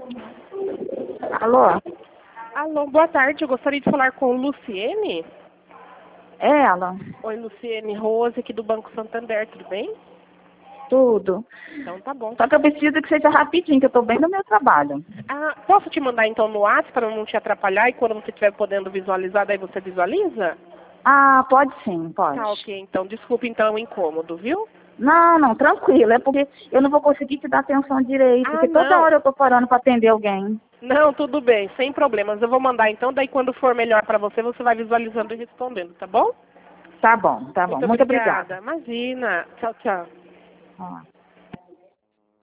Alô? Alô, boa tarde. Eu gostaria de falar com Luciene. É ela? Oi, Luciene Rose, aqui do Banco Santander, tudo bem? Tudo. Então tá bom. Só que eu preciso que seja rapidinho, que eu tô bem no meu trabalho. Ah, posso te mandar então no WhatsApp para não te atrapalhar e quando você estiver podendo visualizar, daí você visualiza? Ah, pode sim, pode. Tá, ok. Então, desculpe então o incômodo, viu? Não, tranquilo. É porque eu não vou conseguir te dar atenção direito, Ah, porque toda não. hora eu tô parando pra atender alguém. Não, tudo bem, sem problemas. Eu vou mandar então, daí quando for melhor para você, você vai visualizando e respondendo, tá bom? Tá bom, tá bom. Muito Muito obrigada. obrigada. Imagina. Tchau, tchau. Ó.